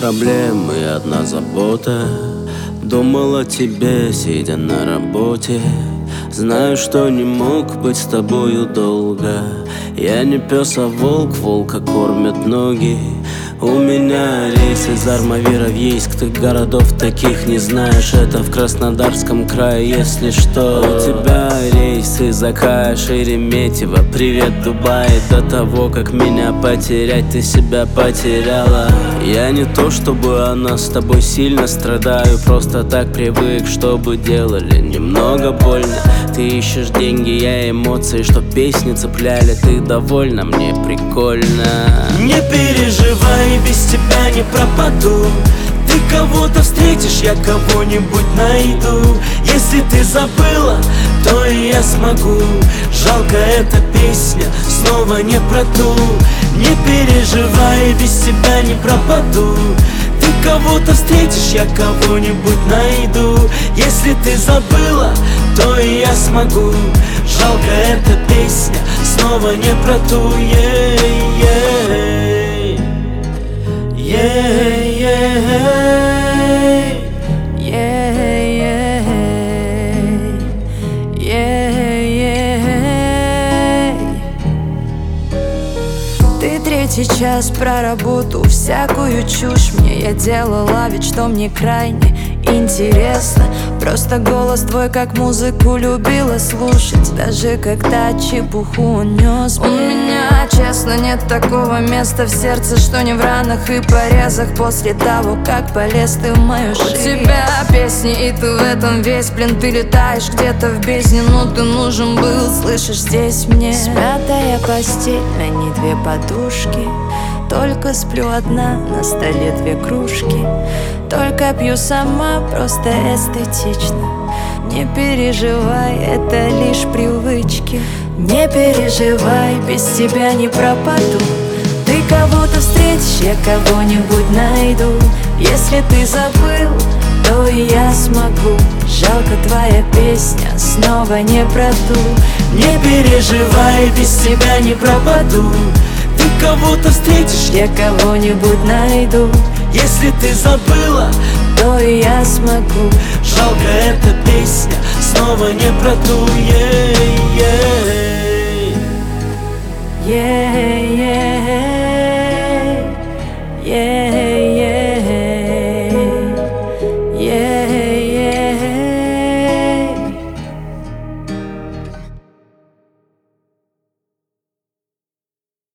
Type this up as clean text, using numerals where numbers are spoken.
проблемы и одна забота. Думал о тебе, сидя на работе. Знаю, что не мог быть с тобою долго. Я не пес, а волк, волка кормят ноги. У меня рейс из Армавира в Ейск. Ты городов таких не знаешь, это в Краснодарском крае, если что. У тебя рейс из Акая, Шереметьево. Привет, Дубай. До того, как меня потерять, ты себя потеряла. Я не то, чтобы она с тобой сильно страдаю. Просто так привык, чтобы делали немного больно. Ты ищешь деньги, я эмоции, что песни цепляли. Ты довольна, мне прикольно. Не переживай, без тебя не пропаду. Ты кого-то встретишь, я кого-нибудь найду. Если ты забыла, то и я смогу. Жалко, эта песня снова не про ту. Не переживай, без тебя не пропаду. Ты кого-то встретишь, я кого-нибудь найду. Если ты забыла, то и я смогу. Жалко, эта песня снова не про ту. Ты третий час про работу, всякую чушь мне я делала, ведь что мне крайне интересно. Просто голос твой как музыку любила слушать, даже когда чепуху он нес. У меня, честно, нет такого места в сердце, что не в ранах и порезах после того, как полез ты в мою жизнь. У тебя песни, и ты в этом весь, блин, ты летаешь где-то в бездне, но ты нужен был, слышишь, здесь мне. Смятая постель, на ней две подушки, только сплю одна, на столе две кружки. Только пью сама, просто эстетично. Не переживай, это лишь привычки. Не переживай, без тебя не пропаду. Ты кого-то встретишь, я кого-нибудь найду. Если ты забыл, то и я смогу. Жалко, твоя песня снова не про ту. Не переживай, без тебя не пропаду. Ты кого-то встретишь, я кого-нибудь найду. Если ты забыла, то и я смогу. Жалко, эта песня снова не про ту. Yeah, yeah.